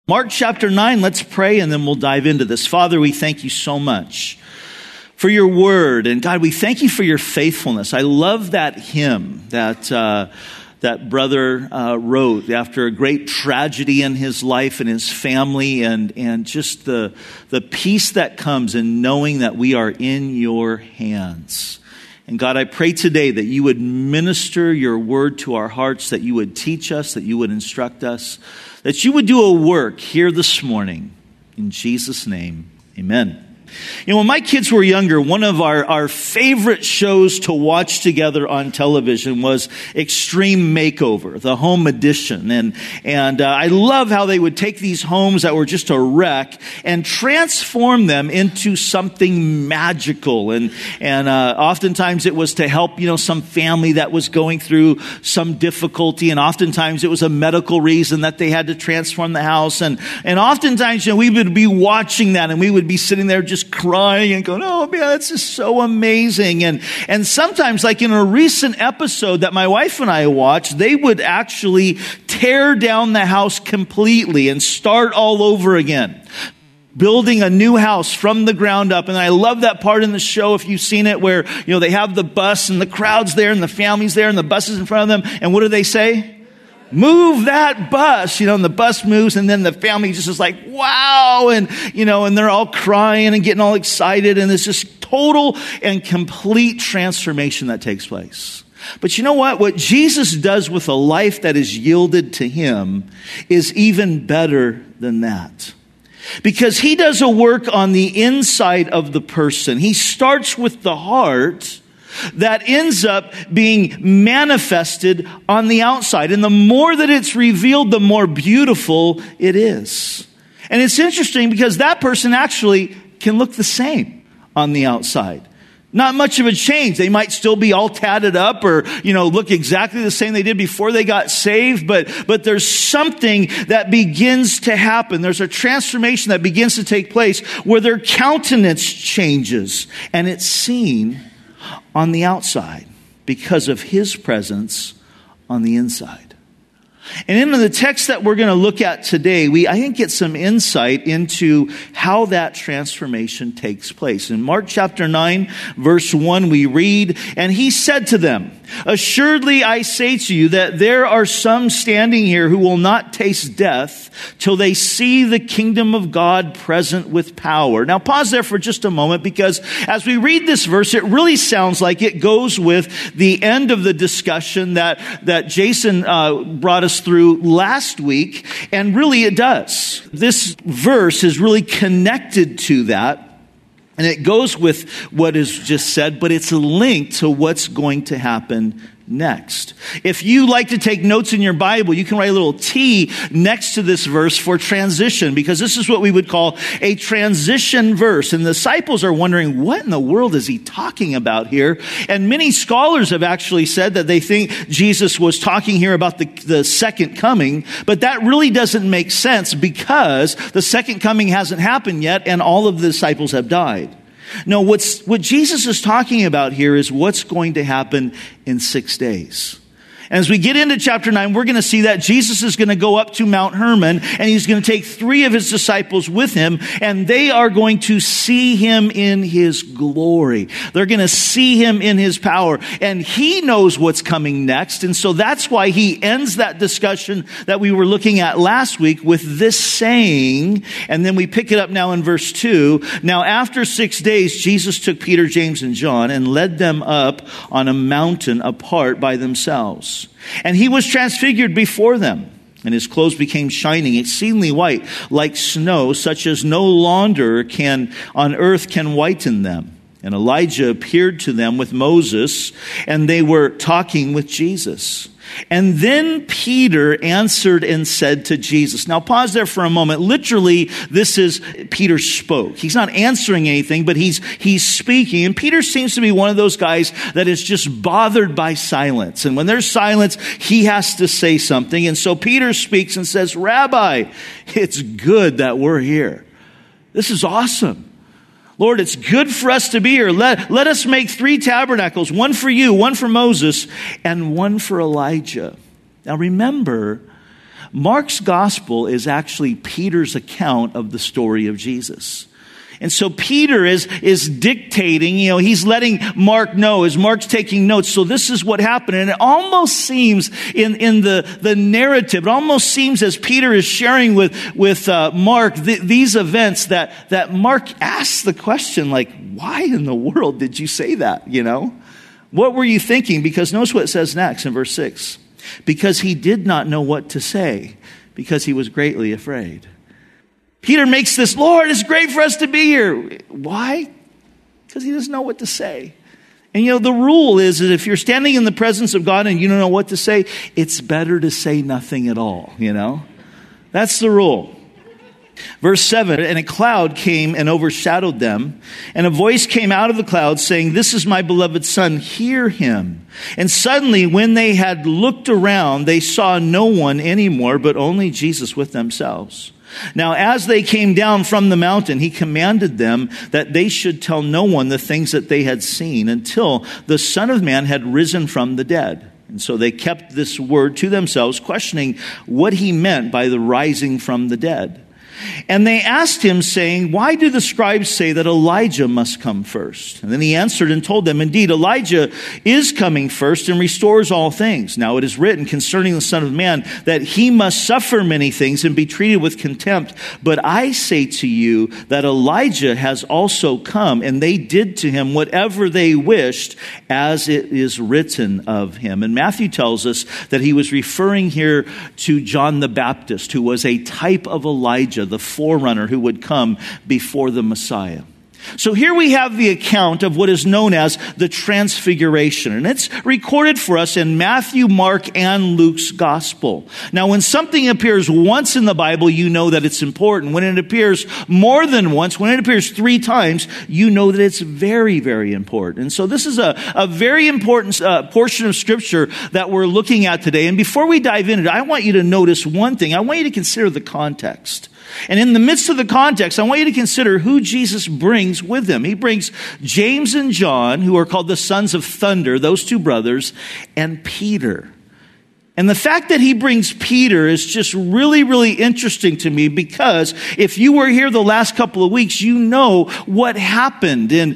Mark chapter 9, let's pray and then we'll dive into this. Father, we thank you so much for your word. And God, we thank you for your faithfulness. I love that hymn that brother wrote after a great tragedy in his life and his family, and just the peace that comes in knowing that we are in your hands. And God, I pray today that you would minister your word to our hearts, that you would teach us, that you would instruct us, that you would do a work here this morning. In Jesus' name, amen. You know, when my kids were younger, one of our favorite shows to watch together on television was Extreme Makeover, the home edition. And I love how they would take these homes that were just a wreck and transform them into something magical. And oftentimes it was to help, some family that was going through some difficulty. And oftentimes it was a medical reason that they had to transform the house. And oftentimes, we would be watching that and we would be sitting there just crying and going, oh man, that's just so amazing. And sometimes, like in a recent episode that my wife and I watched, they would actually tear down the house completely and start all over again, building a new house from the ground up. And I love that part in the show, if you've seen it, where, they have the bus and the crowd's there and the family's there and the bus is in front of them. And what do they say? Move that bus, and the bus moves, and then the family just is like, wow, and they're all crying and getting all excited, and it's just total and complete transformation that takes place. But you know what? What Jesus does with a life that is yielded to him is even better than that. Because he does a work on the inside of the person. He starts with the heart that ends up being manifested on the outside. And the more that it's revealed, the more beautiful it is. And it's interesting because that person actually can look the same on the outside. Not much of a change. They might still be all tatted up or, look exactly the same they did before they got saved. But there's something that begins to happen. There's a transformation that begins to take place where their countenance changes. And it's seen on the outside because of his presence on the inside. And in the text that we're going to look at today, I think get some insight into how that transformation takes place. In Mark chapter 9, verse 1, we read, "And he said to them, assuredly I say to you that there are some standing here who will not taste death till they see the kingdom of God present with power." Now pause there for just a moment, because as we read this verse, it really sounds like it goes with the end of the discussion that Jason brought us through last week, and really it does. This verse is really connected to that. And it goes with what is just said, but it's linked to what's going to happen next. If you like to take notes in your Bible, you can write a little T next to this verse for transition, because this is what we would call a transition verse. And the disciples are wondering, what in the world is he talking about here? And many scholars have actually said that they think Jesus was talking here about the second coming, but that really doesn't make sense because the second coming hasn't happened yet and all of the disciples have died. No, what Jesus is talking about here is what's going to happen in 6 days. And as we get into chapter 9, we're going to see that Jesus is going to go up to Mount Hermon, and he's going to take 3 of his disciples with him, and they are going to see him in his glory. They're going to see him in his power, and he knows what's coming next. And so that's why he ends that discussion that we were looking at last week with this saying, and then we pick it up now in verse 2. "Now after 6 days, Jesus took Peter, James, and John and led them up on a mountain apart by themselves. And he was transfigured before them, and his clothes became shining, exceedingly white, like snow, such as no launder on earth can whiten them. And Elijah appeared to them with Moses, and they were talking with Jesus. And then Peter answered and said to Jesus." Now pause there for a moment. Literally, this is Peter spoke. He's not answering anything, but he's speaking. And Peter seems to be one of those guys that is just bothered by silence. And when there's silence, he has to say something. And so Peter speaks and says, "Rabbi, it's good that we're here. This is awesome. Lord, it's good for us to be here. Let us make 3 tabernacles, one for you, one for Moses, and one for Elijah." Now remember, Mark's gospel is actually Peter's account of the story of Jesus. And so Peter is dictating, he's letting Mark know as Mark's taking notes. So this is what happened. And it almost seems in the narrative, it almost seems as Peter is sharing with Mark these events that Mark asks the question, like, why in the world did you say that, What were you thinking? Because notice what it says next in verse 6. Because he did not know what to say, because he was greatly afraid. Peter makes this, Lord, it's great for us to be here. Why? Because he doesn't know what to say. And the rule is that if you're standing in the presence of God and you don't know what to say, it's better to say nothing at all, That's the rule. Verse 7, and a cloud came and overshadowed them, and a voice came out of the cloud saying, this is my beloved son, hear him. And suddenly when they had looked around, they saw no one anymore, but only Jesus with themselves. Now, as they came down from the mountain, he commanded them that they should tell no one the things that they had seen until the Son of Man had risen from the dead. And so they kept this word to themselves, questioning what he meant by the rising from the dead. And they asked him, saying, why do the scribes say that Elijah must come first? And then he answered and told them, indeed, Elijah is coming first and restores all things. Now it is written concerning the Son of Man that he must suffer many things and be treated with contempt. But I say to you that Elijah has also come, and they did to him whatever they wished, as it is written of him. And Matthew tells us that he was referring here to John the Baptist, who was a type of Elijah, the forerunner who would come before the Messiah. So here we have the account of what is known as the Transfiguration. And it's recorded for us in Matthew, Mark, and Luke's gospel. Now, when something appears once in the Bible, you know that it's important. When it appears more than once, when it appears 3 times, you know that it's very, very important. And so this is a very important portion of Scripture that we're looking at today. And before we dive into it, I want you to notice one thing. I want you to consider the context. And in the midst of the context, I want you to consider who Jesus brings with him. He brings James and John, who are called the sons of thunder, those 2 brothers, and Peter. And the fact that he brings Peter is just really, really interesting to me, because if you were here the last couple of weeks, you know what happened in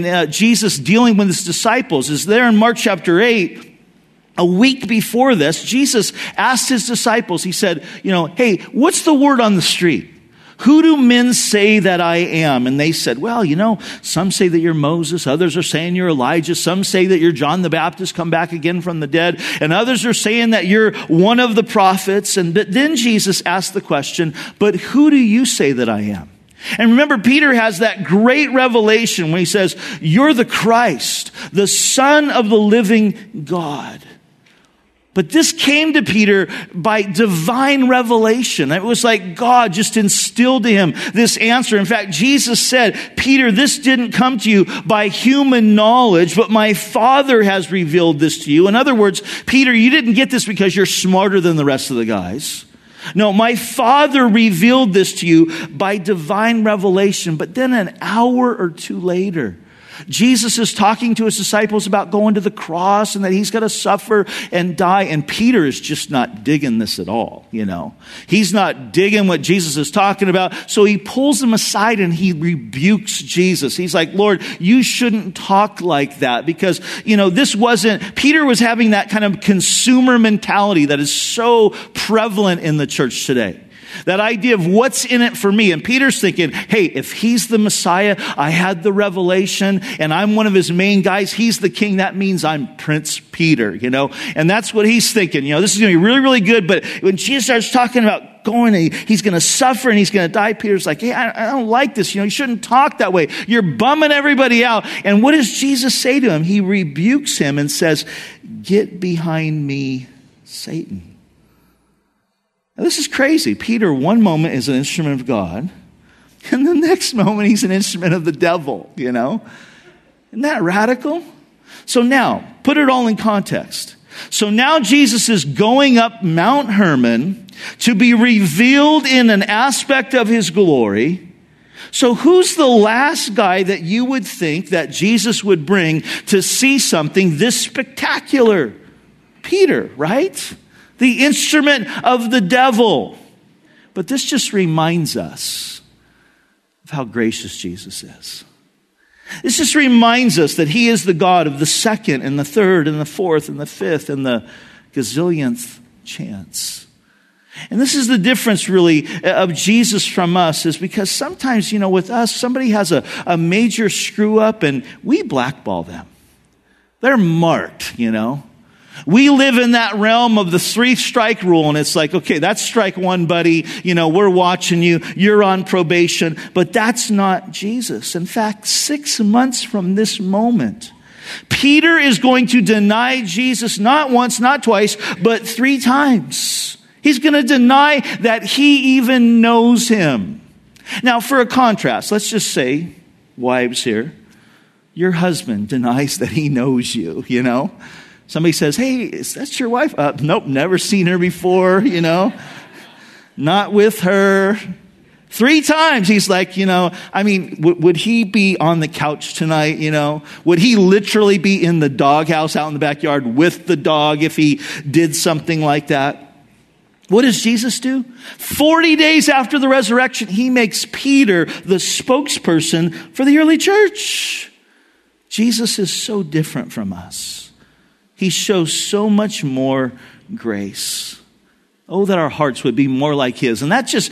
Jesus dealing with his disciples. Is there in Mark chapter 8. A week before this, Jesus asked his disciples, he said, hey, what's the word on the street? Who do men say that I am? And they said, well, some say that you're Moses. Others are saying you're Elijah. Some say that you're John the Baptist come back again from the dead. And others are saying that you're one of the prophets. And then Jesus asked the question, but who do you say that I am? And remember, Peter has that great revelation when he says, you're the Christ, the Son of the living God. But this came to Peter by divine revelation. It was like God just instilled to him this answer. In fact, Jesus said, Peter, this didn't come to you by human knowledge, but my Father has revealed this to you. In other words, Peter, you didn't get this because you're smarter than the rest of the guys. No, my Father revealed this to you by divine revelation. But then an hour or 2 later, Jesus is talking to his disciples about going to the cross and that he's going to suffer and die. And Peter is just not digging this at all, He's not digging what Jesus is talking about. So he pulls him aside and he rebukes Jesus. He's like, Lord, you shouldn't talk like that, because, Peter was having that kind of consumer mentality that is so prevalent in the church today. That idea of what's in it for me. And Peter's thinking, hey, if he's the Messiah, I had the revelation, and I'm one of his main guys, he's the king, that means I'm Prince Peter, And that's what he's thinking. This is going to be really, really good. But when Jesus starts talking about he's going to suffer and he's going to die, Peter's like, hey, I don't like this. You shouldn't talk that way. You're bumming everybody out. And what does Jesus say to him? He rebukes him and says, get behind me, Satan. Now, this is crazy. Peter, one moment is an instrument of God, and the next moment he's an instrument of the devil, Isn't that radical? So now, put it all in context. So now Jesus is going up Mount Hermon to be revealed in an aspect of his glory. So who's the last guy that you would think that Jesus would bring to see something this spectacular? Peter, right? the instrument of the devil. But this just reminds us of how gracious Jesus is. This just reminds us that he is the God of the second and the third and the fourth and the fifth and the gazillionth chance. And this is the difference really of Jesus from us, is because sometimes, with us, somebody has a major screw up and we blackball them. They're marked, We live in that realm of the 3-strike rule, and it's like, okay, that's strike one, buddy. We're watching you. You're on probation. But that's not Jesus. In fact, 6 months from this moment, Peter is going to deny Jesus not once, not twice, but 3 times. He's going to deny that he even knows him. Now, for a contrast, let's just say, wives here, your husband denies that he knows you, Somebody says, hey, that's your wife? Nope, never seen her before, Not with her. 3 times he's like, would he be on the couch tonight, Would he literally be in the doghouse out in the backyard with the dog if he did something like that? What does Jesus do? 40 days after the resurrection, he makes Peter the spokesperson for the early church. Jesus is so different from us. He shows so much more grace. Oh, that our hearts would be more like his. And that just,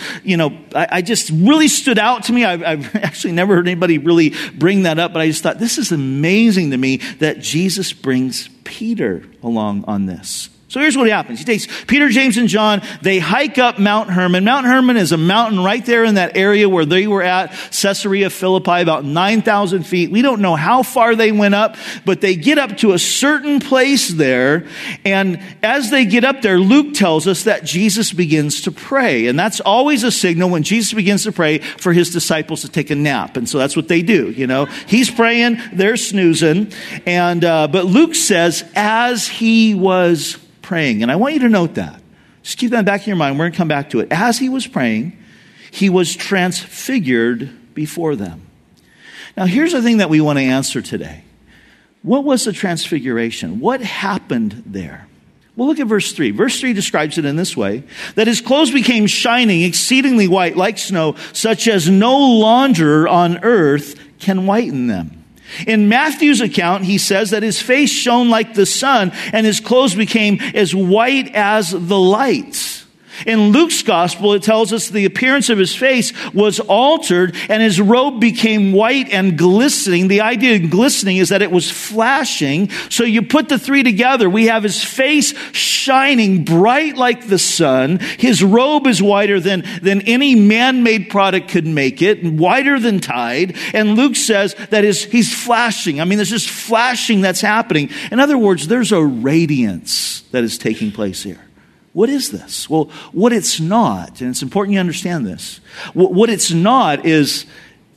I just really stood out to me. I've actually never heard anybody really bring that up, but I just thought, this is amazing to me that Jesus brings Peter along on this. So here's what happens. He takes Peter, James, and John. They hike up Mount Hermon. Mount Hermon is a mountain right there in that area where they were at, Caesarea Philippi, about 9,000 feet. We don't know how far they went up, but they get up to a certain place there. And as they get up there, Luke tells us that Jesus begins to pray. And that's always a signal when Jesus begins to pray for his disciples to take a nap. And so that's what they do, He's praying, they're snoozing. And but Luke says, as he was praying. And I want you to note that. Just keep that in the back of your mind. We're going to come back to it. As he was praying, he was transfigured before them. Now, here's the thing that we want to answer today. What was the transfiguration? What happened there? Well, look at verse 3. Verse 3 describes it in this way, that his clothes became shining, exceedingly white, like snow, such as no launderer on earth can whiten them. In Matthew's account, he says that his face shone like the sun and his clothes became as white as the light. In Luke's gospel, it tells us the appearance of his face was altered and his robe became white and glistening. The idea of glistening is that it was flashing. So you put the 3 together. We have his face shining bright like the sun. His robe is whiter than any man-made product could make it, whiter than tide. And Luke says that he's flashing. There's just flashing that's happening. In other words, there's a radiance that is taking place here. What is this? Well, what it's not, and it's important you understand this, what it's not is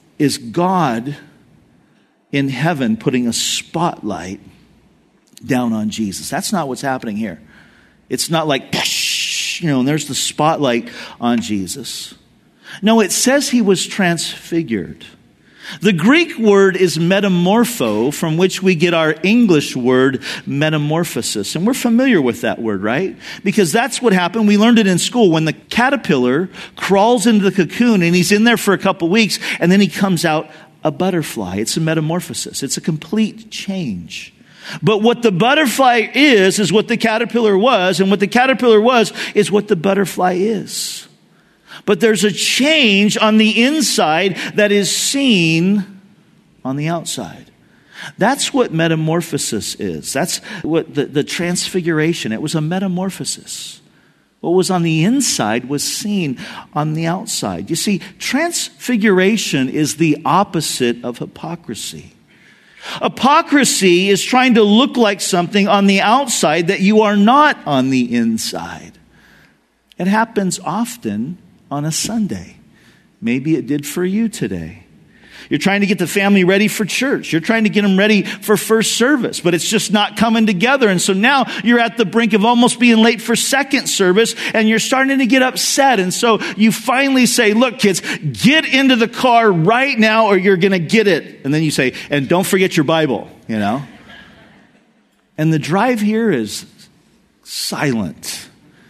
God in heaven putting a spotlight down on Jesus. That's not what's happening here. It's not like, and there's the spotlight on Jesus. No, it says he was transfigured. The Greek word is metamorpho, from which we get our English word metamorphosis. And we're familiar with that word, right? Because that's what happened. We learned it in school. When the caterpillar crawls into the cocoon and he's in there for a couple weeks and then he comes out a butterfly. It's a metamorphosis. It's a complete change. But what the butterfly is what the caterpillar was. And what the caterpillar was is what the butterfly is. But there's a change on the inside that is seen on the outside. That's what metamorphosis is. That's what the transfiguration. It was a metamorphosis. What was on the inside was seen on the outside. You see, transfiguration is the opposite of hypocrisy. Hypocrisy is trying to look like something on the outside that you are not on the inside. It happens often on a Sunday. Maybe it did for you today. You're trying to get the family ready for church. You're trying to get them ready for first service, but it's just not coming together. And so now you're at the brink of almost being late for second service, and you're starting to get upset. And so you finally say, look, kids, get into the car right now or you're going to get it. And then you say, and don't forget your Bible, And the drive here is silent.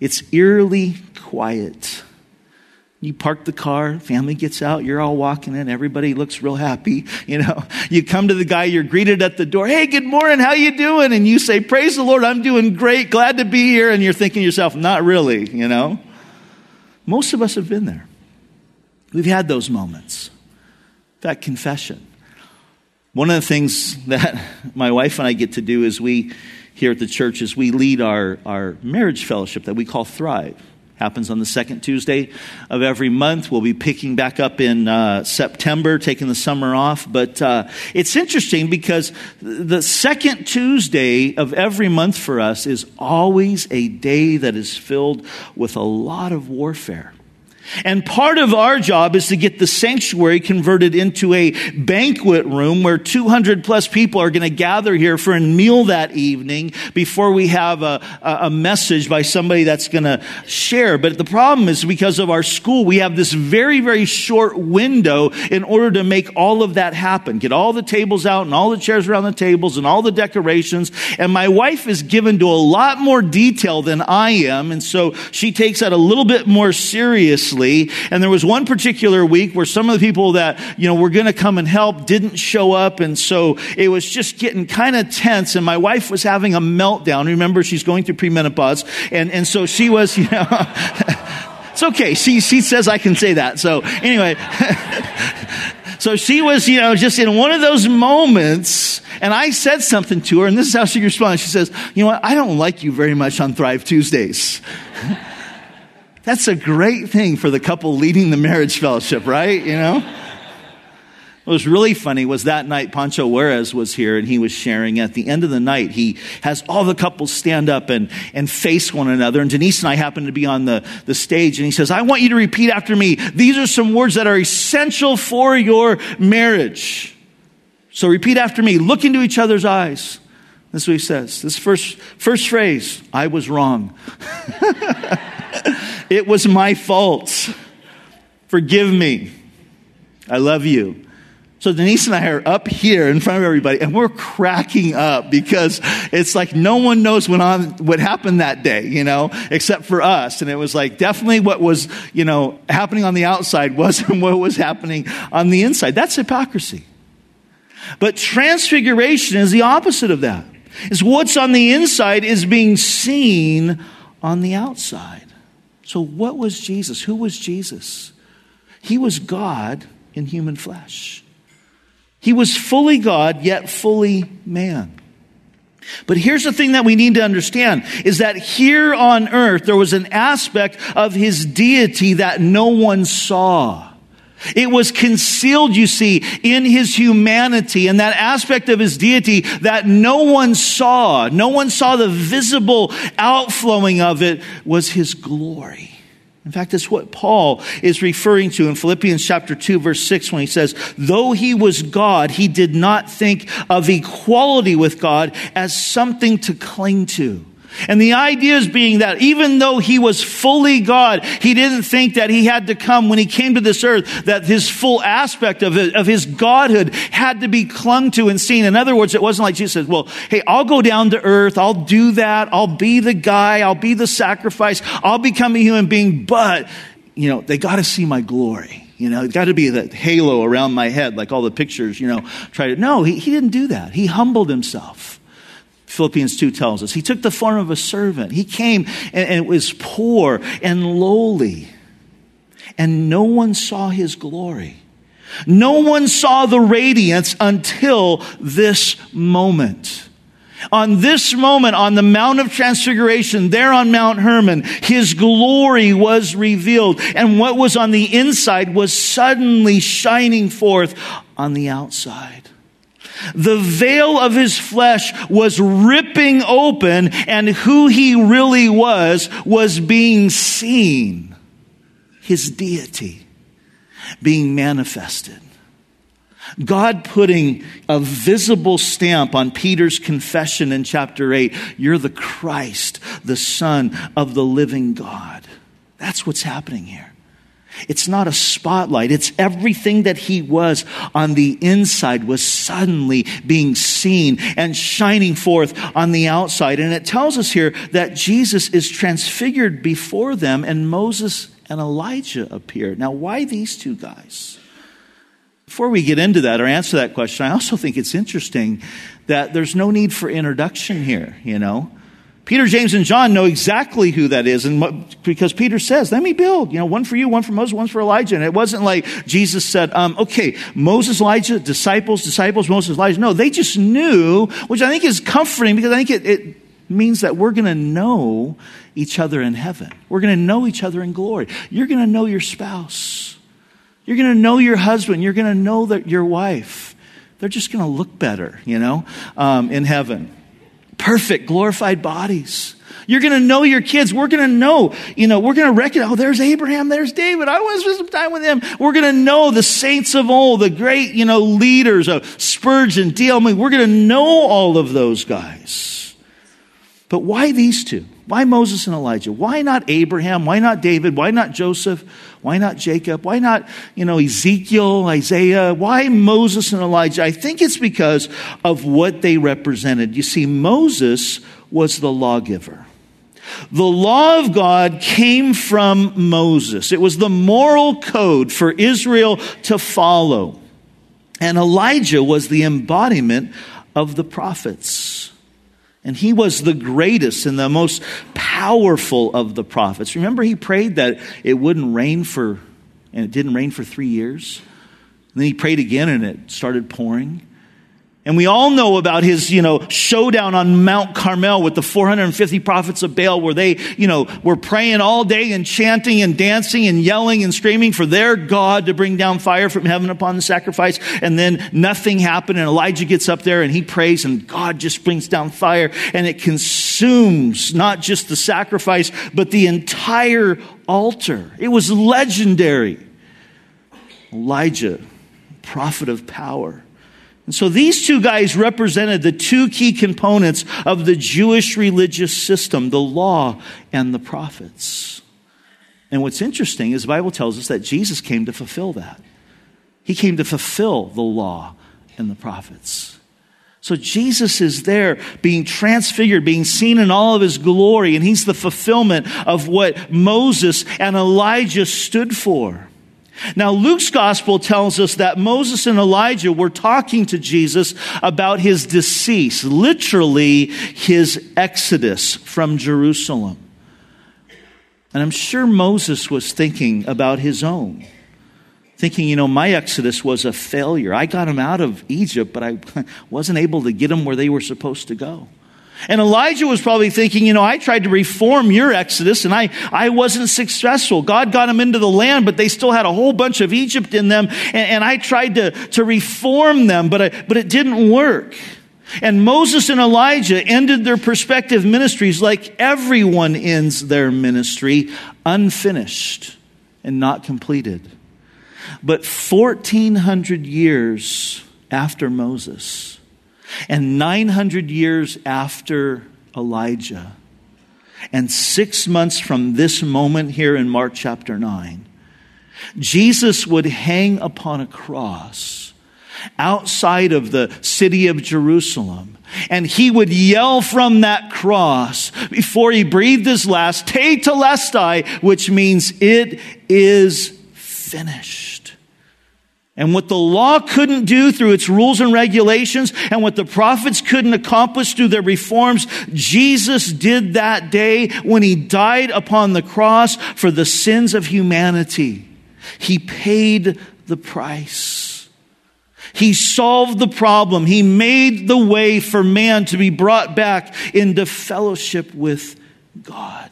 It's eerily quiet. You park the car, family gets out, you're all walking in, everybody looks real happy, You come to the guy, you're greeted at the door, hey, good morning, how you doing? And you say, praise the Lord, I'm doing great, glad to be here. And you're thinking to yourself, not really, Most of us have been there. We've had those moments. That confession. One of the things that my wife and I get to do is here at the church is we lead our marriage fellowship that we call Thrive. Happens on the second Tuesday of every month. We'll be picking back up in September, taking the summer off. But it's interesting because the second Tuesday of every month for us is always a day that is filled with a lot of warfare. And part of our job is to get the sanctuary converted into a banquet room where 200 plus people are going to gather here for a meal that evening before we have a message by somebody that's going to share. But the problem is because of our school, we have this very, very short window in order to make all of that happen. Get all the tables out and all the chairs around the tables and all the decorations. And my wife is given to a lot more detail than I am. And so she takes that a little bit more seriously. And there was one particular week where some of the people that, were going to come and help didn't show up. And so it was just getting kind of tense. And my wife was having a meltdown. Remember, she's going through premenopause. And so she was, it's okay. She says I can say that. So anyway, so she was, just in one of those moments. And I said something to her. And this is how she responded. She says, you know what? I don't like you very much on Thrive Tuesdays. That's a great thing for the couple leading the marriage fellowship, right? What was really funny was that night Pancho Juarez was here and he was sharing. At the end of the night, he has all the couples stand up and face one another. And Denise and I happened to be on the stage and he says, I want you to repeat after me. These are some words that are essential for your marriage. So repeat after me. Look into each other's eyes. This is what he says. This first phrase, I was wrong. It was my fault. Forgive me. I love you. So Denise and I are up here in front of everybody and we're cracking up because it's like no one knows what happened that day, except for us. And it was like definitely what was, happening on the outside wasn't what was happening on the inside. That's hypocrisy. But transfiguration is the opposite of that. It's what's on the inside is being seen on the outside. So what was Jesus? Who was Jesus? He was God in human flesh. He was fully God, yet fully man. But here's the thing that we need to understand is that here on earth, there was an aspect of his deity that no one saw. It was concealed, you see, in his humanity, and that aspect of his deity that no one saw. No one saw the visible outflowing of it was his glory. In fact, that's what Paul is referring to in Philippians chapter 2, verse 6, when he says, though he was God, he did not think of equality with God as something to cling to. And the idea is being that even though he was fully God, he didn't think that he had to come when he came to this earth, that his full aspect of his godhood had to be clung to and seen. In other words, it wasn't like Jesus said, well, hey, I'll go down to earth. I'll do that. I'll be the guy. I'll be the sacrifice. I'll become a human being. But, they got to see my glory. It's got to be that halo around my head, like all the pictures, No, he didn't do that. He humbled himself. Philippians 2 tells us. He took the form of a servant. He came and was poor and lowly. And no one saw his glory. No one saw the radiance until this moment. On this moment, on the Mount of Transfiguration, there on Mount Hermon, his glory was revealed. And what was on the inside was suddenly shining forth on the outside. The veil of his flesh was ripping open, and who he really was being seen. His deity being manifested. God putting a visible stamp on Peter's confession in chapter 8. You're the Christ, the Son of the living God. That's what's happening here. It's not a spotlight. It's everything that he was on the inside was suddenly being seen and shining forth on the outside. And it tells us here that Jesus is transfigured before them, and Moses and Elijah appear. Now, why these two guys? Before we get into that or answer that question, I also think it's interesting that there's no need for introduction here, you know. Peter, James, and John know exactly who that is, and because Peter says, let me build, one for you, one for Moses, one for Elijah. And it wasn't like Jesus said, okay, Moses, Elijah, disciples, Moses, Elijah. No, they just knew, which I think is comforting, because I think it means that we're going to know each other in heaven. We're going to know each other in glory. You're going to know your spouse. You're going to know your husband. You're going to know that your wife. They're just going to look better, in heaven. Perfect, glorified bodies. You're going to know your kids. We're going to know, we're going to recognize, there's Abraham, there's David. I want to spend some time with him. We're going to know the saints of old, the great, leaders of Spurgeon, D.L. Moody. We're going to know all of those guys. But why these two? Why Moses and Elijah? Why not Abraham? Why not David? Why not Joseph? Why not Jacob? Why not, Ezekiel, Isaiah? Why Moses and Elijah? I think it's because of what they represented. You see, Moses was the lawgiver. The law of God came from Moses. It was the moral code for Israel to follow. And Elijah was the embodiment of the prophets. And he was the greatest and the most powerful of the prophets. Remember, he prayed that it wouldn't rain and it didn't rain for 3 years. And then he prayed again and it started pouring. And we all know about his, showdown on Mount Carmel with the 450 prophets of Baal, where they, were praying all day and chanting and dancing and yelling and screaming for their God to bring down fire from heaven upon the sacrifice. And then nothing happened. And Elijah gets up there and he prays and God just brings down fire and it consumes not just the sacrifice, but the entire altar. It was legendary. Elijah, prophet of power. And so these two guys represented the two key components of the Jewish religious system, the law and the prophets. And what's interesting is the Bible tells us that Jesus came to fulfill that. He came to fulfill the law and the prophets. So Jesus is there being transfigured, being seen in all of his glory, and he's the fulfillment of what Moses and Elijah stood for. Now, Luke's gospel tells us that Moses and Elijah were talking to Jesus about his decease, literally his exodus from Jerusalem. And I'm sure Moses was thinking about his own. Thinking, my exodus was a failure. I got them out of Egypt, but I wasn't able to get them where they were supposed to go. And Elijah was probably thinking, I tried to reform your exodus and I wasn't successful. God got them into the land, but they still had a whole bunch of Egypt in them. And I tried to reform them, but it didn't work. And Moses and Elijah ended their prospective ministries like everyone ends their ministry, unfinished and not completed. But 1,400 years after Moses, and 900 years after Elijah, and 6 months from this moment here in Mark chapter 9, Jesus would hang upon a cross outside of the city of Jerusalem. And he would yell from that cross before he breathed his last, Tetelestai, which means it is finished. And what the law couldn't do through its rules and regulations, and what the prophets couldn't accomplish through their reforms, Jesus did that day when he died upon the cross for the sins of humanity. He paid the price. He solved the problem. He made the way for man to be brought back into fellowship with God.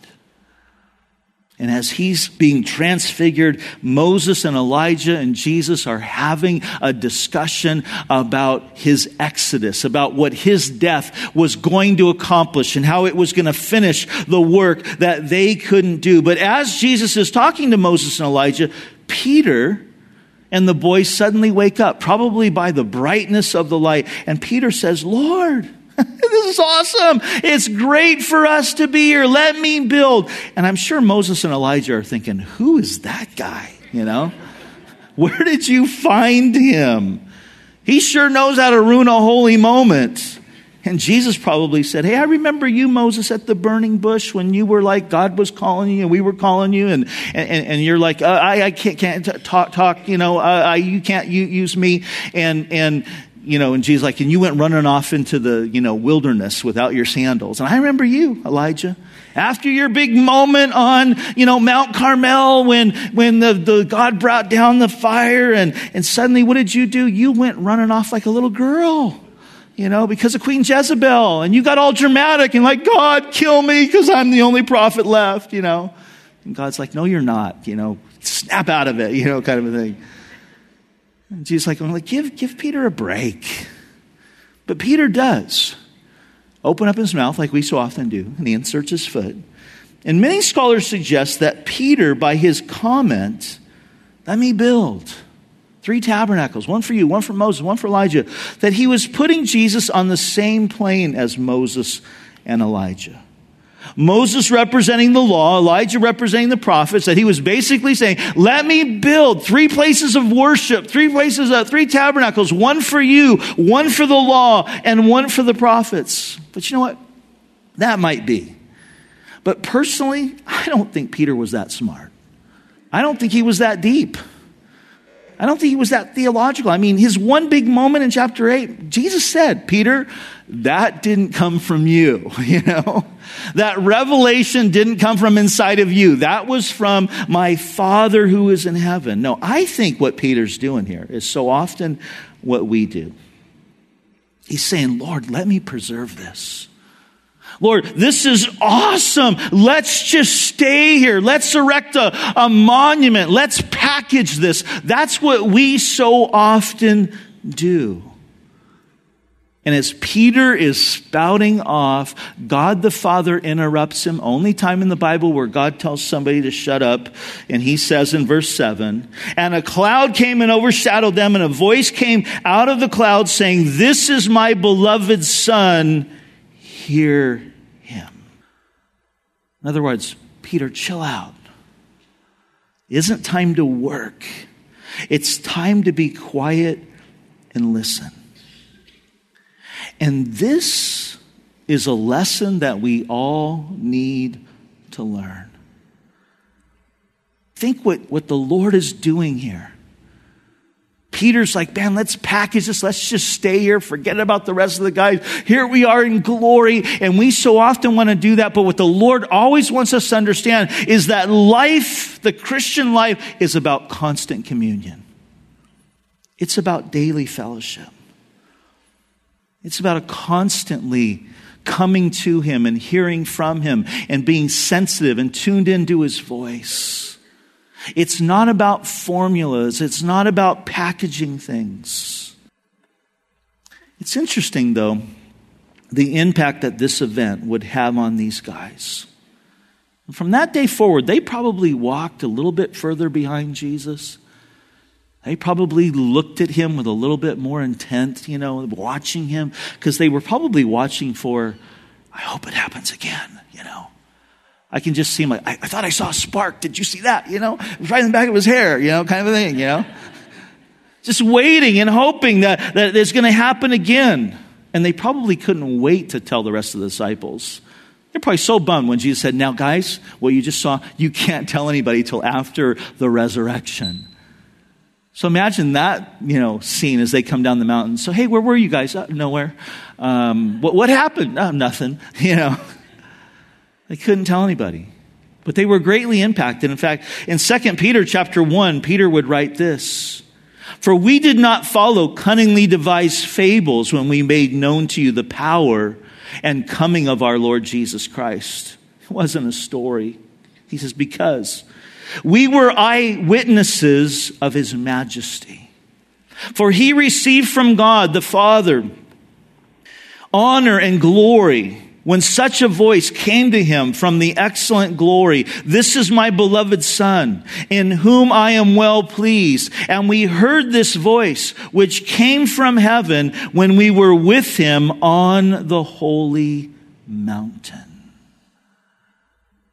And as he's being transfigured, Moses and Elijah and Jesus are having a discussion about his exodus, about what his death was going to accomplish and how it was going to finish the work that they couldn't do. But as Jesus is talking to Moses and Elijah, Peter and the boys suddenly wake up, probably by the brightness of the light. And Peter says, Lord, this is awesome. It's great for us to be here. Let me build. And I'm sure Moses and Elijah are thinking, who is that guy? you know? Where did you find him? He sure knows how to ruin a holy moment. And Jesus probably said, hey, I remember you, Moses, at the burning bush when you were like, God was calling you and we were calling you. And you're like, I can't talk, you can't use me. And Jesus like, and you went running off into the, wilderness without your sandals. And I remember you, Elijah. After your big moment on, Mount Carmel when the God brought down the fire and suddenly what did you do? You went running off like a little girl. Because of Queen Jezebel. And you got all dramatic and like, God, kill me because I'm the only prophet left, And God's like, no, you're not, snap out of it, kind of a thing. And Jesus like, I'm like, give Peter a break. But Peter does open up his mouth like we so often do, and he inserts his foot. And many scholars suggest that Peter, by his comment, let me build 3 tabernacles, one for you, one for Moses, one for Elijah, that he was putting Jesus on the same plane as Moses and Elijah. Moses representing the law, Elijah representing the prophets, that he was basically saying, let me build 3 places of worship, 3 tabernacles, one for you, one for the law, and one for the prophets. But you know what? That might be. But personally, I don't think Peter was that smart. I don't think he was that deep. I don't think he was that theological. I mean, his one big moment in chapter 8, Jesus said, Peter, that didn't come from you, That revelation didn't come from inside of you. That was from my Father who is in heaven. No, I think what Peter's doing here is so often what we do. He's saying, Lord, let me preserve this. Lord, this is awesome. Let's just stay here. Let's erect a monument. Let's package this. That's what we so often do. And as Peter is spouting off, God the Father interrupts him. Only time in the Bible where God tells somebody to shut up. And he says in verse 7, and a cloud came and overshadowed them, and a voice came out of the cloud saying, this is my beloved Son. Hear him. In other words, Peter, chill out. It isn't time to work. It's time to be quiet and listen. And this is a lesson that we all need to learn. Think what the Lord is doing here. Peter's like, man, let's package this. Let's just stay here. Forget about the rest of the guys. Here we are in glory. And we so often want to do that. But what the Lord always wants us to understand is that life, the Christian life, is about constant communion. It's about daily fellowship. It's about a constantly coming to him and hearing from him and being sensitive and tuned into his voice. It's not about formulas. It's not about packaging things. It's interesting, though, the impact that this event would have on these guys. From that day forward, they probably walked a little bit further behind Jesus. They probably looked at him with a little bit more intent, watching him, because they were probably watching for, I hope it happens again, I can just see him like, I thought I saw a spark. Did you see that? It was right in the back of his hair, kind of a thing, Just waiting and hoping that it's going to happen again. And they probably couldn't wait to tell the rest of the disciples. They're probably so bummed when Jesus said, now guys, what you just saw, you can't tell anybody till after the resurrection. So imagine that, scene as they come down the mountain. So, hey, where were you guys? Nowhere. What happened? Nothing. They couldn't tell anybody. But they were greatly impacted. In fact, in 2 Peter chapter 1, Peter would write this. For we did not follow cunningly devised fables when we made known to you the power and coming of our Lord Jesus Christ. It wasn't a story. He says, because we were eyewitnesses of his majesty. For he received from God the Father honor and glory when such a voice came to him from the excellent glory. This is my beloved Son, in whom I am well pleased. And we heard this voice, which came from heaven when we were with him on the holy mountain.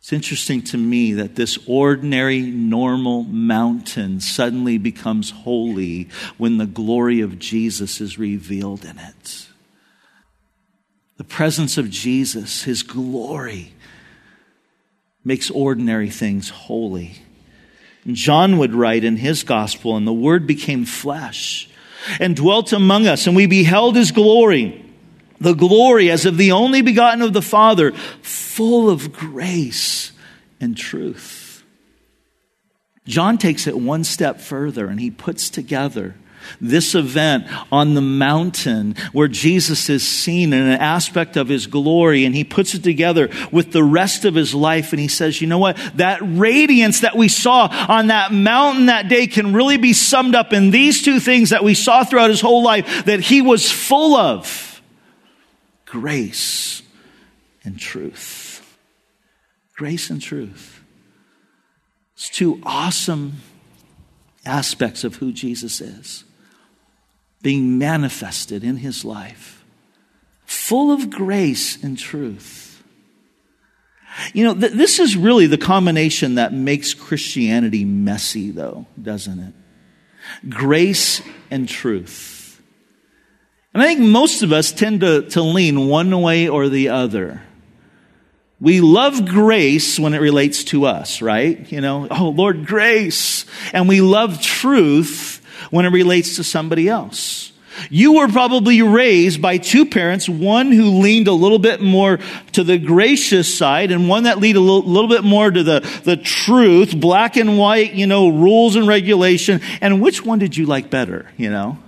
It's interesting to me that this ordinary, normal mountain suddenly becomes holy when the glory of Jesus is revealed in it. The presence of Jesus, his glory, makes ordinary things holy. And John would write in his gospel, and the Word became flesh and dwelt among us, and we beheld his glory, the glory as of the only begotten of the Father, full of grace and truth. John takes it one step further, and he puts together this event on the mountain where Jesus is seen in an aspect of his glory, and he puts it together with the rest of his life, and he says, you know what? That radiance that we saw on that mountain that day can really be summed up in these two things that we saw throughout his whole life, that he was full of: grace and truth. Grace and truth. It's two awesome aspects of who Jesus is being manifested in his life. Full of grace and truth. You know, this is really the combination that makes Christianity messy, though, doesn't it? Grace and truth. And I think most of us tend to lean one way or the other. We love grace when it relates to us, right? You know, oh, Lord, grace. And we love truth when it relates to somebody else. You were probably raised by two parents, one who leaned a little bit more to the gracious side and one that leaned a little bit more to the truth, black and white, you know, rules and regulation. And which one did you like better, you know?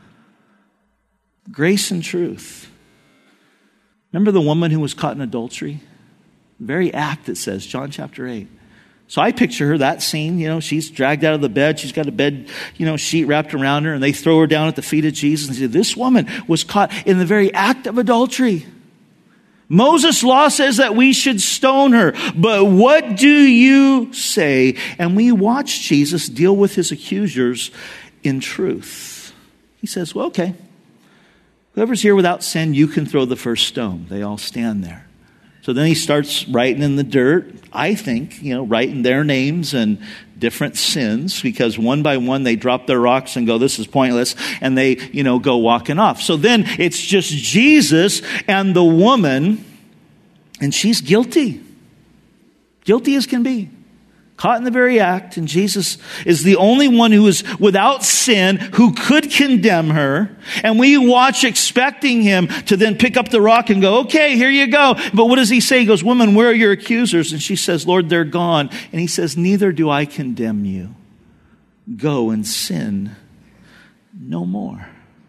Grace and truth. Remember the woman who was caught in adultery? Very act, it says, John chapter 8. So I picture her, that scene, you know, she's dragged out of the bed. She's got a bed, you know, sheet wrapped around her, and they throw her down at the feet of Jesus and say, this woman was caught in the very act of adultery. Moses' law says that we should stone her, but what do you say? And we watch Jesus deal with his accusers in truth. He says, well, okay, whoever's here without sin, you can throw the first stone. They all stand there. So then he starts writing in the dirt, I think, you know, writing their names and different sins, because one by one they drop their rocks and go, this is pointless, and they, you know, go walking off. So then it's just Jesus and the woman, and she's guilty. Guilty as can be. Caught in the very act, and Jesus is the only one who is without sin who could condemn her. And we watch expecting him to then pick up the rock and go, okay, here you go. But what does he say? He goes, woman, where are your accusers? And she says, Lord, they're gone. And he says, neither do I condemn you. Go and sin no more.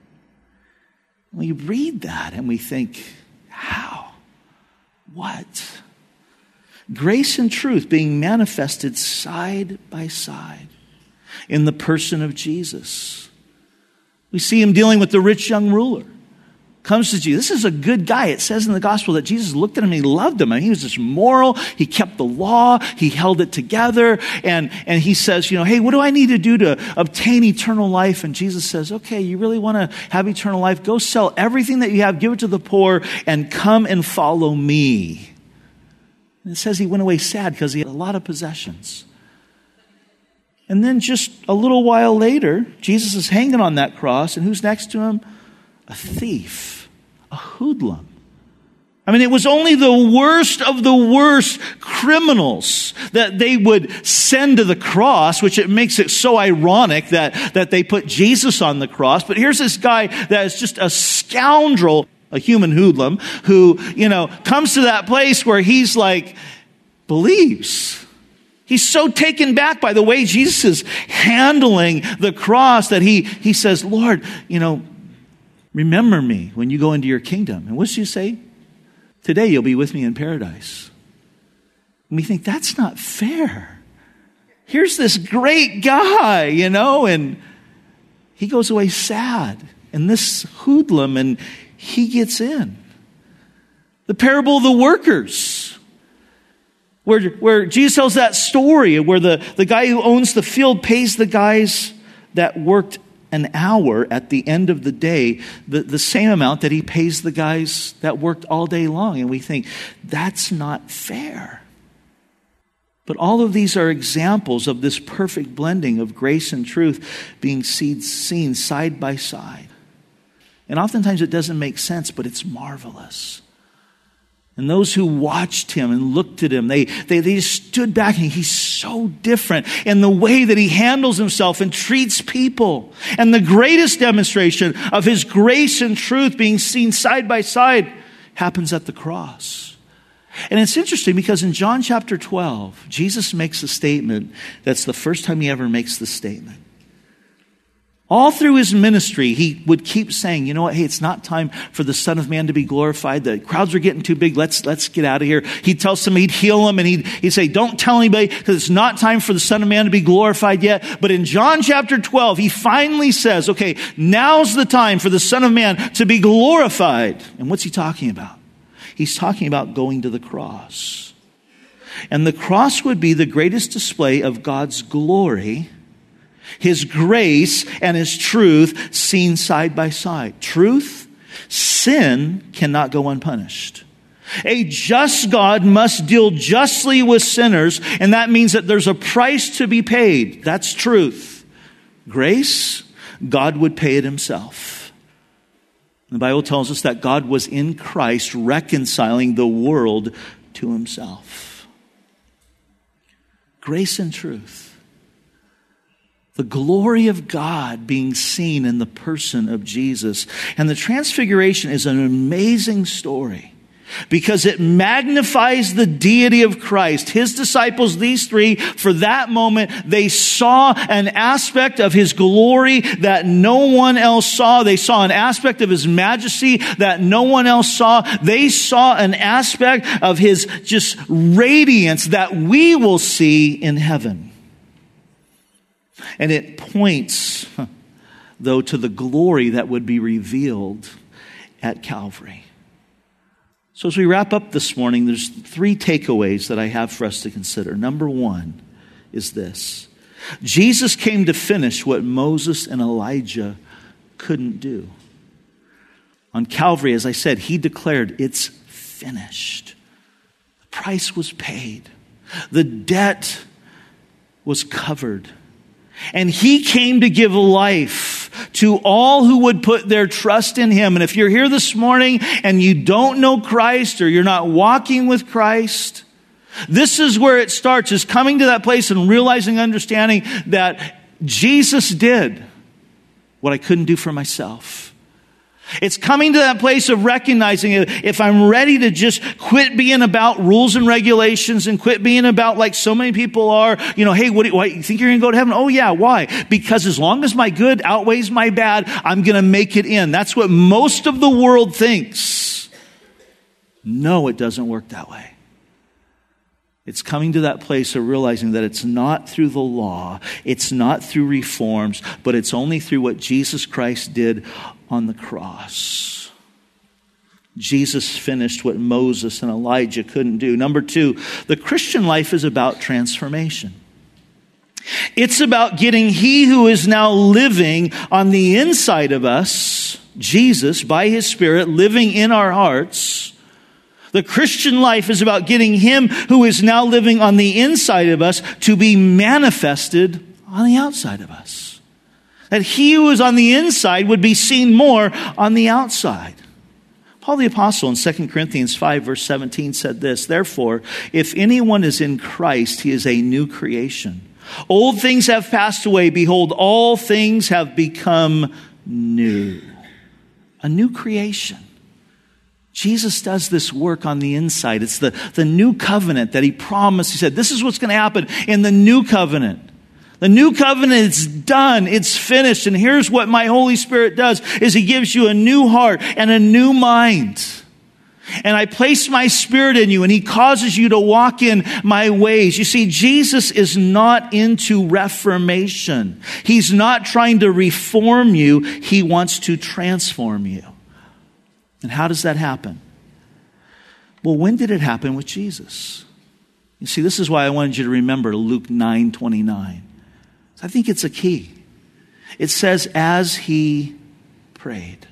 We read that and we think, how? What? Grace and truth being manifested side by side in the person of Jesus. We see him dealing with the rich young ruler. Comes to Jesus. This is a good guy. It says in the gospel that Jesus looked at him and he loved him. And he was just moral. He kept the law. He held it together. And he says, you know, hey, what do I need to do to obtain eternal life? And Jesus says, okay, you really want to have eternal life? Go sell everything that you have, give it to the poor, and come and follow me. And it says he went away sad because he had a lot of possessions. And then just a little while later, Jesus is hanging on that cross, and who's next to him? A thief, a hoodlum. I mean, it was only the worst of the worst criminals that they would send to the cross, which it makes it so ironic that they put Jesus on the cross. But here's this guy that is just a scoundrel, a human hoodlum, who, you know, comes to that place where he's like, believes. He's so taken back by the way Jesus is handling the cross that he says, Lord, you know, remember me when you go into your kingdom. And what does he say? Today you'll be with me in paradise. And we think that's not fair. Here's this great guy, you know, and he goes away sad. And this hoodlum, and he gets in. The parable of the workers, where Jesus tells that story where the guy who owns the field pays the guys that worked an hour at the end of the day the same amount that he pays the guys that worked all day long. And we think, that's not fair. But all of these are examples of this perfect blending of grace and truth being seen side by side. And oftentimes it doesn't make sense, but it's marvelous. And those who watched him and looked at him, they just stood back, and he's so different in the way that he handles himself and treats people. And the greatest demonstration of his grace and truth being seen side by side happens at the cross. And it's interesting because in John chapter 12, Jesus makes a statement that's the first time he ever makes the statement. All through his ministry, he would keep saying, you know what, hey, it's not time for the Son of Man to be glorified. The crowds are getting too big. Let's get out of here. He'd tell somebody, he'd heal them, and he'd say, don't tell anybody, because it's not time for the Son of Man to be glorified yet. But in John chapter 12, he finally says, okay, now's the time for the Son of Man to be glorified. And what's he talking about? He's talking about going to the cross. And the cross would be the greatest display of God's glory, his grace and his truth seen side by side. Truth, sin cannot go unpunished. A just God must deal justly with sinners, and that means that there's a price to be paid. That's truth. Grace, God would pay it himself. The Bible tells us that God was in Christ reconciling the world to himself. Grace and truth. The glory of God being seen in the person of Jesus. And the Transfiguration is an amazing story because it magnifies the deity of Christ. His disciples, these three, for that moment, they saw an aspect of his glory that no one else saw. They saw an aspect of his majesty that no one else saw. They saw an aspect of his just radiance that we will see in heaven. And it points, though, to the glory that would be revealed at Calvary. So as we wrap up this morning, there's 3 takeaways that I have for us to consider. Number 1 is this. Jesus came to finish what Moses and Elijah couldn't do. On Calvary, as I said, he declared, it's finished. The price was paid. The debt was covered. And he came to give life to all who would put their trust in him. And if you're here this morning and you don't know Christ or you're not walking with Christ, this is where it starts, is coming to that place and realizing, understanding that Jesus did what I couldn't do for myself. It's coming to that place of recognizing if I'm ready to just quit being about rules and regulations and quit being about like so many people are, hey, what you think you're going to go to heaven? Oh yeah, why? Because as long as my good outweighs my bad, I'm going to make it in. That's what most of the world thinks. No, it doesn't work that way. It's coming to that place of realizing that it's not through the law, it's not through reforms, but it's only through what Jesus Christ did on the cross. Jesus finished what Moses and Elijah couldn't do. Number 2, the Christian life is about transformation. It's about getting He who is now living on the inside of us, Jesus, by His Spirit, living in our hearts. The Christian life is about getting Him who is now living on the inside of us to be manifested on the outside of us. That He who is on the inside would be seen more on the outside. Paul the Apostle in 2 Corinthians 5 verse 17 said this, "Therefore, if anyone is in Christ, he is a new creation. Old things have passed away. Behold, all things have become new." A new creation. Jesus does this work on the inside. It's the new covenant that He promised. He said, this is what's going to happen in the new covenant. The new covenant is done. It's finished. And here's what my Holy Spirit does, is He gives you a new heart and a new mind. And I place my Spirit in you, and He causes you to walk in my ways. You see, Jesus is not into reformation. He's not trying to reform you. He wants to transform you. And how does that happen? Well, when did it happen with Jesus? You see, this is why I wanted you to remember Luke 9:29. I think it's a key. It says, as He prayed.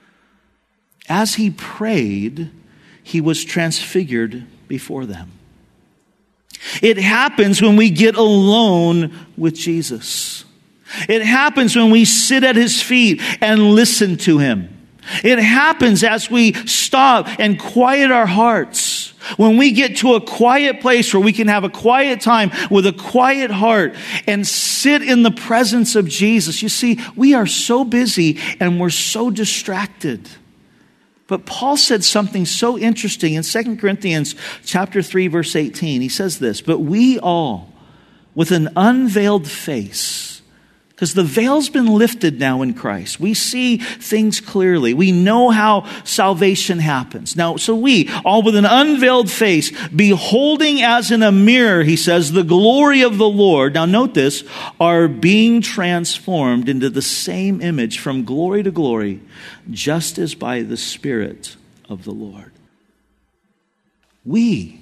As He prayed, He was transfigured before them. It happens when we get alone with Jesus. It happens when we sit at his feet and listen to him. It happens as we stop and quiet our hearts. When we get to a quiet place where we can have a quiet time with a quiet heart and sit in the presence of Jesus. You see, we are so busy and we're so distracted. But Paul said something so interesting in 2 Corinthians chapter 3, verse 18. He says this, "But we all, with an unveiled face," because the veil's been lifted now in Christ. We see things clearly. We know how salvation happens. Now, so we, all with an unveiled face, beholding as in a mirror, he says, the glory of the Lord. Now note this, are being transformed into the same image from glory to glory, just as by the Spirit of the Lord. We,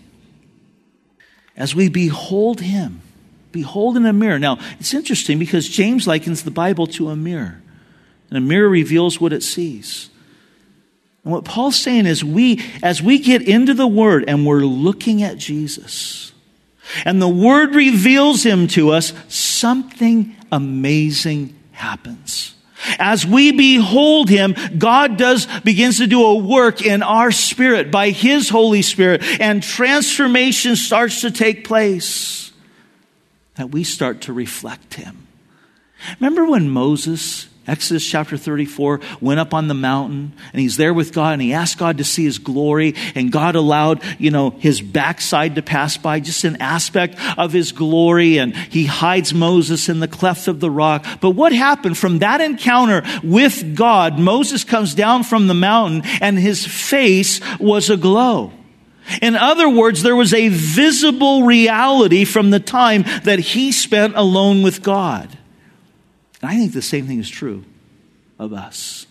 as we behold him, behold in a mirror. Now, it's interesting because James likens the Bible to a mirror. And a mirror reveals what it sees. And what Paul's saying is as we get into the Word and we're looking at Jesus, and the Word reveals him to us, something amazing happens. As we behold him, God begins to do a work in our spirit by his Holy Spirit, and transformation starts to take place. That we start to reflect him. Remember when Moses, Exodus chapter 34, went up on the mountain and he's there with God and he asked God to see his glory, and God allowed, his backside to pass by, just an aspect of his glory, and he hides Moses in the cleft of the rock. But what happened from that encounter with God? Moses comes down from the mountain and his face was aglow. In other words, there was a visible reality from the time that he spent alone with God. And I think the same thing is true of us.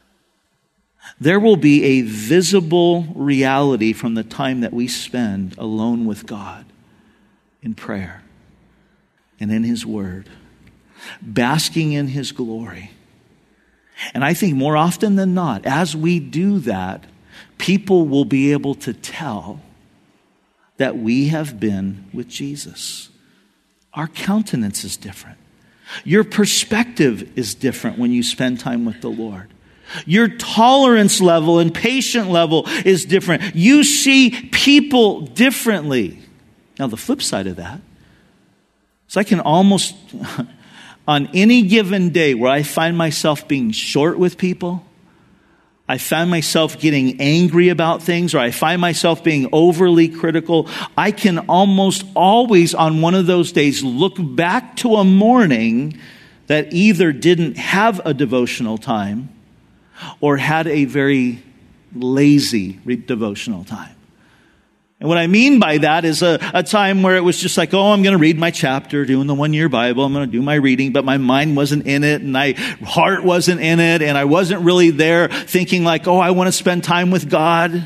There will be a visible reality from the time that we spend alone with God in prayer and in his word, basking in his glory. And I think more often than not, as we do that, people will be able to tell that we have been with Jesus. Our countenance is different. Your perspective is different when you spend time with the Lord. Your tolerance level and patient level is different. You see people differently. Now, the flip side of that is I can almost, on any given day where I find myself being short with people, I find myself getting angry about things, or I find myself being overly critical, I can almost always on one of those days look back to a morning that either didn't have a devotional time or had a very lazy devotional time. And what I mean by that is a time where it was just like, I'm going to read my chapter, doing the 1 year Bible. I'm going to do my reading, but my mind wasn't in it and my heart wasn't in it. And I wasn't really there thinking like, I want to spend time with God.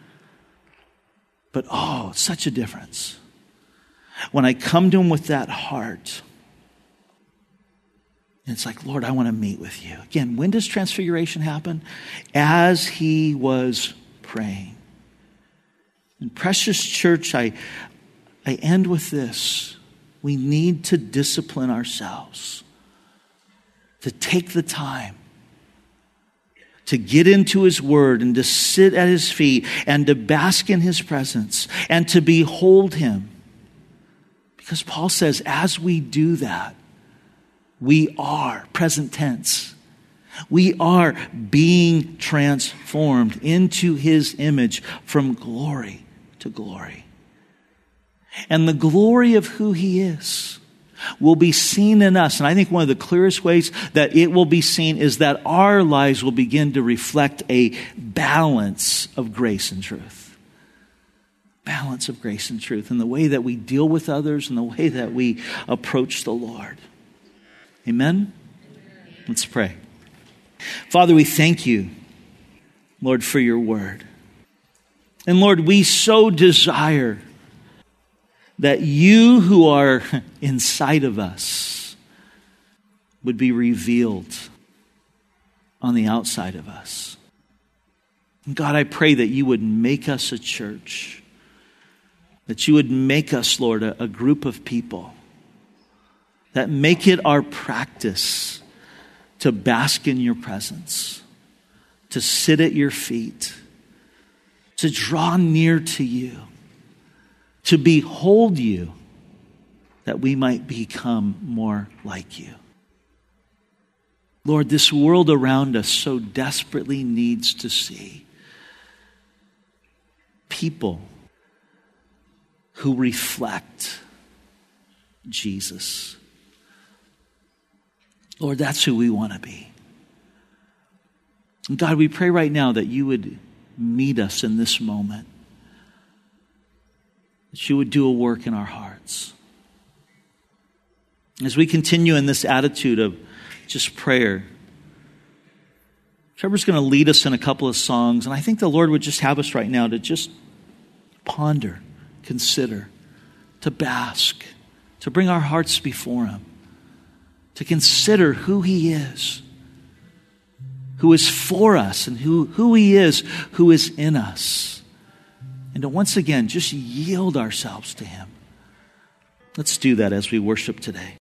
But such a difference. When I come to him with that heart, and it's like, Lord, I want to meet with you. Again, when does transfiguration happen? As he was praying. And precious church, I end with this. We need to discipline ourselves to take the time to get into his word and to sit at his feet and to bask in his presence and to behold him. Because Paul says, as we do that, we are, present tense, we are being transformed into his image from glory to glory. And the glory of who he is will be seen in us. And I think one of the clearest ways that it will be seen is that our lives will begin to reflect a balance of grace and truth. Balance of grace and truth in the way that we deal with others and the way that we approach the Lord. Amen? Let's pray. Father, we thank you, Lord, for your word. And Lord, we so desire that you who are inside of us would be revealed on the outside of us. And God, I pray that you would make us a church that you would make us, Lord, a group of people that make it our practice to bask in your presence, to sit at your feet, to draw near to you, to behold you, that we might become more like you. Lord, this world around us so desperately needs to see people who reflect Jesus. Lord, that's who we want to be. And God, we pray right now that you would meet us in this moment, that you would do a work in our hearts. As we continue in this attitude of just prayer, Trevor's going to lead us in a couple of songs, and I think the Lord would just have us right now to just ponder, consider, to bask, to bring our hearts before him, to consider who he is for us, and who he is who is in us, and to once again just yield ourselves to him. Let's do that as we worship today.